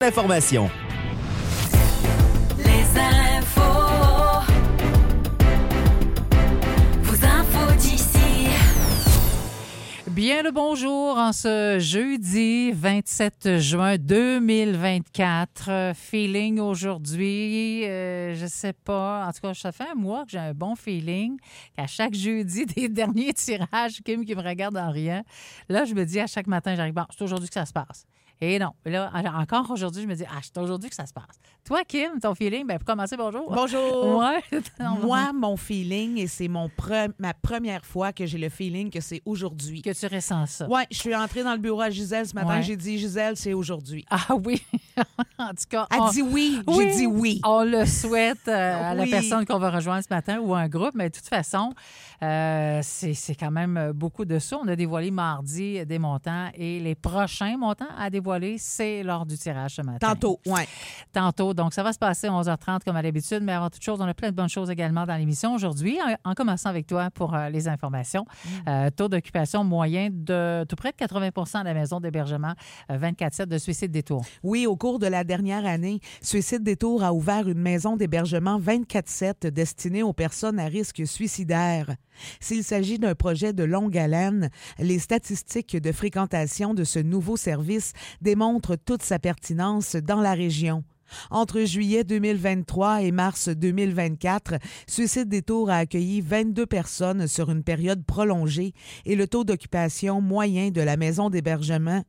Information. Les infos. Vos infos d'ici. Bien le bonjour en ce jeudi 27 juin 2024. Feeling aujourd'hui, je sais pas. En tout cas, ça fait un mois que j'ai un bon feeling. À chaque jeudi des derniers tirages, Kim qui me regarde en riant. Là, je me dis à chaque matin, j'arrive, bon, c'est aujourd'hui que ça se passe. Et non. Là, encore aujourd'hui, je me dis, c'est aujourd'hui que ça se passe. Toi, Kim, ton feeling, pour commencer, bonjour. Bonjour. Ouais. Moi, mon feeling, et c'est ma première fois que j'ai le feeling que c'est aujourd'hui. Que tu ressens ça. Oui, je suis entrée dans le bureau à Gisèle ce matin. Ouais. J'ai dit, Gisèle, c'est aujourd'hui. Ah oui. En tout cas, Elle dit oui. J'ai dit oui. On le souhaite à la Oui. personne qu'on va rejoindre ce matin ou un groupe, mais de toute façon, c'est quand même beaucoup de ça. On a dévoilé mardi des montants et les prochains montants à dévoiler, c'est lors du tirage ce matin. Tantôt, oui. Tantôt. Donc, ça va se passer à 11h30 comme à l'habitude, mais avant toute chose, on a plein de bonnes choses également dans l'émission aujourd'hui. En commençant avec toi pour les informations. Taux d'occupation moyen de tout près de 80 à la maison d'hébergement, 24/7 de Suicide Détour. Oui, au cours de la dernière année, Suicide Détour a ouvert une maison d'hébergement 24/7 destinée aux personnes à risque suicidaire. S'il s'agit d'un projet de longue haleine, les statistiques de fréquentation de ce nouveau service démontrent toute sa pertinence dans la région. Entre juillet 2023 et mars 2024, Suicide Détour a accueilli 22 personnes sur une période prolongée et le taux d'occupation moyen de la maison d'hébergement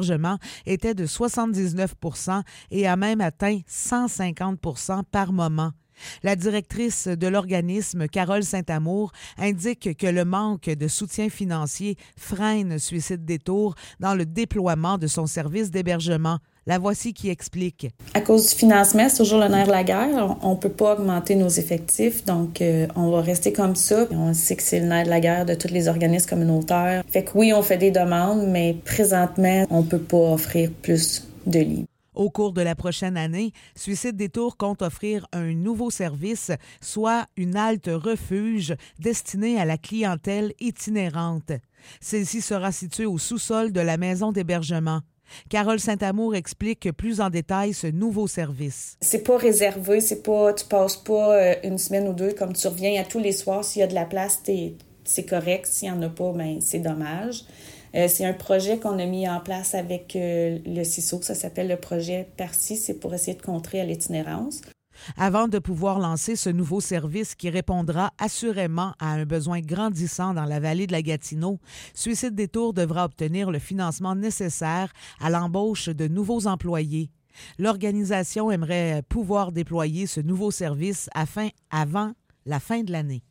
était de 79 % et a même atteint 150 % par moment. La directrice de l'organisme, Carole Saint-Amour, indique que le manque de soutien financier freine Suicide Détour dans le déploiement de son service d'hébergement. La voici qui explique. À cause du financement, c'est toujours le nerf de la guerre. On ne peut pas augmenter nos effectifs, donc on va rester comme ça. On sait que c'est le nerf de la guerre de tous les organismes communautaires. Fait que oui, on fait des demandes, mais présentement, on ne peut pas offrir plus de lits. Au cours de la prochaine année, Suicide Détour compte offrir un nouveau service, soit une halte refuge destinée à la clientèle itinérante. Celle-ci sera située au sous-sol de la maison d'hébergement. Carole Saint-Amour explique plus en détail ce nouveau service. C'est pas réservé, tu passes pas une semaine ou deux comme tu reviens à tous les soirs. S'il y a de la place, c'est correct. S'il y en a pas, c'est dommage. C'est un projet qu'on a mis en place avec le CISO, ça s'appelle le projet PARCI, c'est pour essayer de contrer à l'itinérance. Avant de pouvoir lancer ce nouveau service qui répondra assurément à un besoin grandissant dans la vallée de la Gatineau, Suicide Détour devra obtenir le financement nécessaire à l'embauche de nouveaux employés. L'organisation aimerait pouvoir déployer ce nouveau service avant la fin de l'année.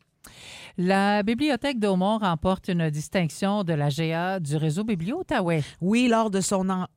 La Bibliothèque d'Aumont remporte une distinction de la GA du réseau Biblio-Outaouais. Oui, lors de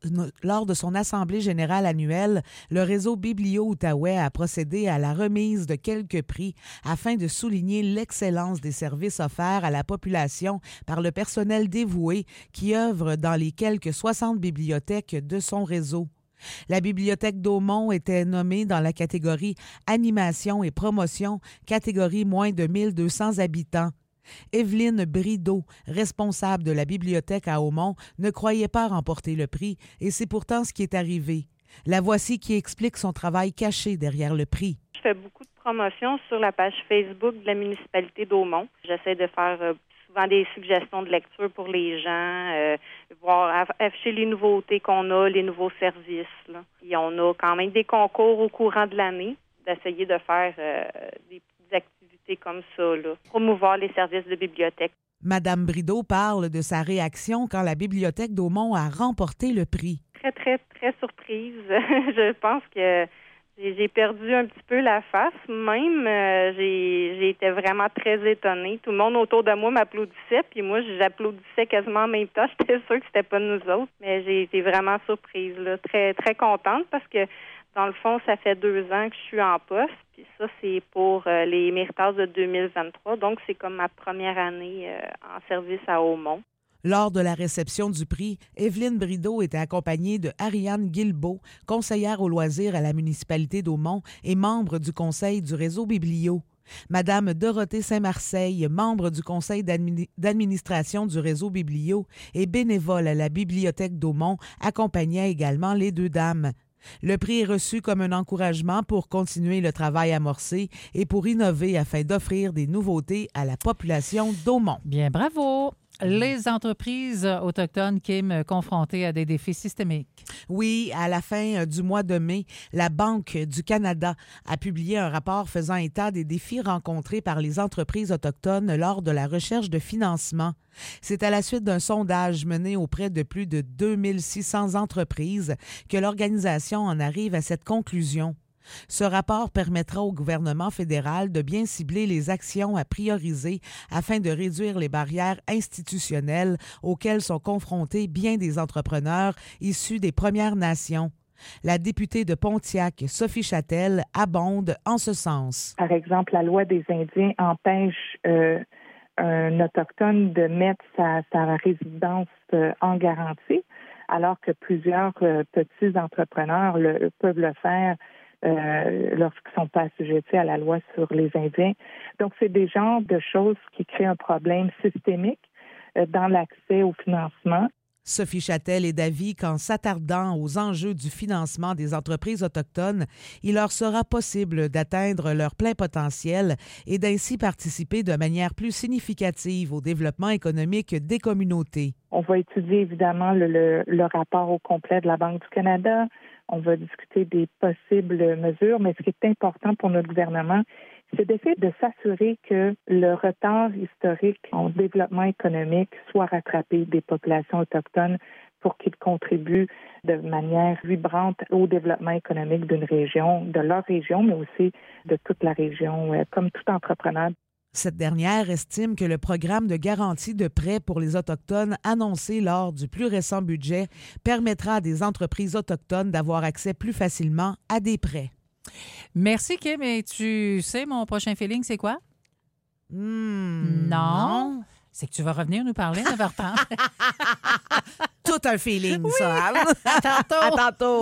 son assemblée générale annuelle, le réseau Biblio-Outaouais a procédé à la remise de quelques prix afin de souligner l'excellence des services offerts à la population par le personnel dévoué qui œuvre dans les quelques 60 bibliothèques de son réseau. La Bibliothèque d'Aumont était nommée dans la catégorie Animation et promotion, catégorie moins de 1200 habitants. Evelyne Brideau, responsable de la bibliothèque à Aumont, ne croyait pas remporter le prix et c'est pourtant ce qui est arrivé. La voici qui explique son travail caché derrière le prix. Je fais beaucoup de promotions sur la page Facebook de la municipalité d'Aumont. J'essaie de faire souvent des suggestions de lecture pour les gens, voir afficher les nouveautés qu'on a, les nouveaux services. Là. Et on a quand même des concours au courant de l'année, d'essayer de faire des petites activités comme ça, là, promouvoir les services de bibliothèque. Madame Brideau parle de sa réaction quand la Bibliothèque d'Aumont a remporté le prix. Très, très, très surprise. Je pense que j'ai perdu un petit peu la face. Même, j'ai été vraiment très étonnée. Tout le monde autour de moi m'applaudissait, puis moi, j'applaudissais quasiment en même temps. J'étais sûre que c'était pas nous autres, mais j'ai été vraiment surprise, là. Très, très contente parce que, dans le fond, ça fait 2 ans que je suis en poste, puis ça, c'est pour les méritas de 2023. Donc, c'est comme ma première année en service à Aumont. Lors de la réception du prix, Evelyne Brideau était accompagnée de Ariane Guilbeault, conseillère aux loisirs à la municipalité d'Aumont et membre du conseil du réseau Biblio. Madame Dorothée Saint-Marseille, membre du conseil d'administration du réseau Biblio et bénévole à la bibliothèque d'Aumont, accompagnait également les 2 dames. Le prix est reçu comme un encouragement pour continuer le travail amorcé et pour innover afin d'offrir des nouveautés à la population d'Aumont. Bien, bravo! Les entreprises autochtones, Kim, confrontées à des défis systémiques. Oui, à la fin du mois de mai, la Banque du Canada a publié un rapport faisant état des défis rencontrés par les entreprises autochtones lors de la recherche de financement. C'est à la suite d'un sondage mené auprès de plus de 2600 entreprises que l'organisation en arrive à cette conclusion. Ce rapport permettra au gouvernement fédéral de bien cibler les actions à prioriser afin de réduire les barrières institutionnelles auxquelles sont confrontés bien des entrepreneurs issus des Premières Nations. La députée de Pontiac, Sophie Châtel, abonde en ce sens. Par exemple, la loi des Indiens empêche un Autochtone de mettre sa résidence en garantie, alors que plusieurs petits entrepreneurs peuvent le faire lorsqu'ils ne sont pas assujettis à la loi sur les Indiens. Donc, c'est des genres de choses qui créent un problème systémique dans l'accès au financement. Sophie Châtel est d'avis qu'en s'attardant aux enjeux du financement des entreprises autochtones, il leur sera possible d'atteindre leur plein potentiel et d'ainsi participer de manière plus significative au développement économique des communautés. On va étudier évidemment le rapport au complet de la Banque du Canada. On va discuter des possibles mesures, mais ce qui est important pour notre gouvernement, c'est d'essayer de s'assurer que le retard historique en développement économique soit rattrapé des populations autochtones pour qu'ils contribuent de manière vibrante au développement économique d'une région, de leur région, mais aussi de toute la région, comme tout entrepreneur. Cette dernière estime que le programme de garantie de prêts pour les Autochtones annoncé lors du plus récent budget permettra à des entreprises autochtones d'avoir accès plus facilement à des prêts. Merci, Kim. Et tu sais, mon prochain feeling, c'est quoi? Non. C'est que tu vas revenir nous parler 9h30. Tout un feeling, ça. À tantôt. À tantôt.